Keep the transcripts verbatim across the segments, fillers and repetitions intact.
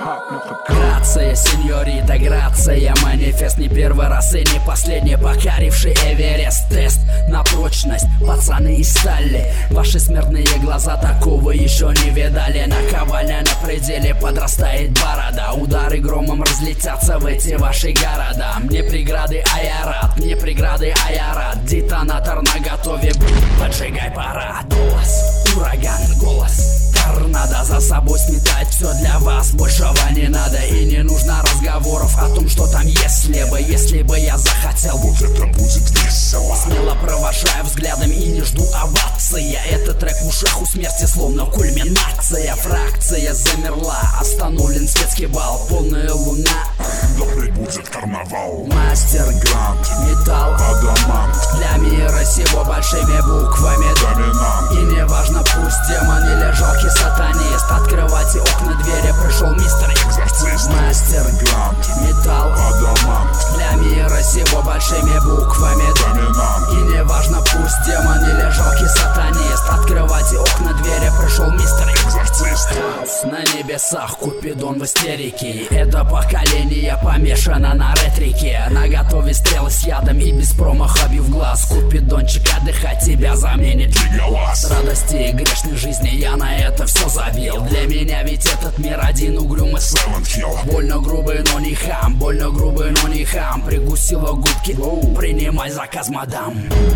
Грация, сеньорита, грация. Манифест не первый раз и не последний, покоривший Эверест. Тест на прочность, пацаны из стали. Ваши смертные глаза такого еще не видали. Наковальня на пределе, подрастает борода. Удары громом разлетятся в эти ваши города. Мне преграды, а я рад, мне преграды, а я рад. Детонатор наготове, поджигай парад. Голос, ураган, голос. Торнадо за собой сметает все для вас. Большего не надо и не нужно разговоров о том, что там если бы, если бы я захотел. Вот это будет весело. Смело провожаю взглядом и не жду овации. Этот трек в ушах у смерти словно кульминация. Фракция замерла, остановлен светский бал. Полная луна, впредь будет карнавал. Мастер Грант, металл, адамант. Для мира сего большими буквами Доминант. И не важно, пусть демон или жалкий сатанист. Открывайте окна, двери, пришел мистер Экзорцист. Мастер Грант, металл, адамант. Для мира сего большими буквами Доминант. И не важно, пусть демон или жалкий сатанист. Открывайте окна, двери, пришел мистер Экзорцист. На небесах Купидон в истерике. Это поколение помешано на ретрике. На готове стрелы с ядом и без промаха бив глаз. Купидончик, отдыхать тебя заменит Леголас. Радости и грешной жизни я на это все забил. Для меня ведь этот мир один угрюмый Silent Hill. Больно грубый, но не хам, больно грубый, но не хам. Прикусила губки, принимай заказ, мадам.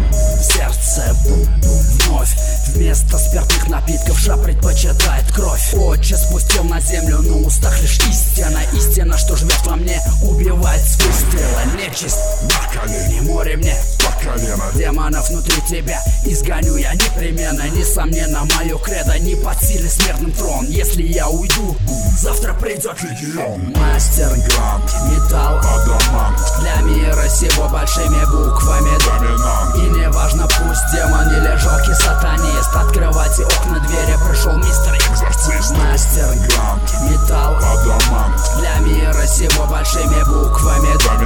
Сердце вновь вместо спиртных напитков ша предпочитает кровь. Отче спустил на землю, на устах лишь истина. Истина, что живет во мне, убивает с выстрела. Нечисть На колени, море мне по колено. демонов внутри тебя изгоню я непременно. Несомненно, мое кредо не под силе смертным трон. Если я уйду, завтра придет Легион. Мастер Грант, металл, адамант. для мира сего большими буквами Доминант. И не важно, пусть демон или жалкий сатанист. Открывайте окна, двери, пришел мистер Экзорцист. Мастер Грант, металл, адамант. для мира сего большими буквами Доминант.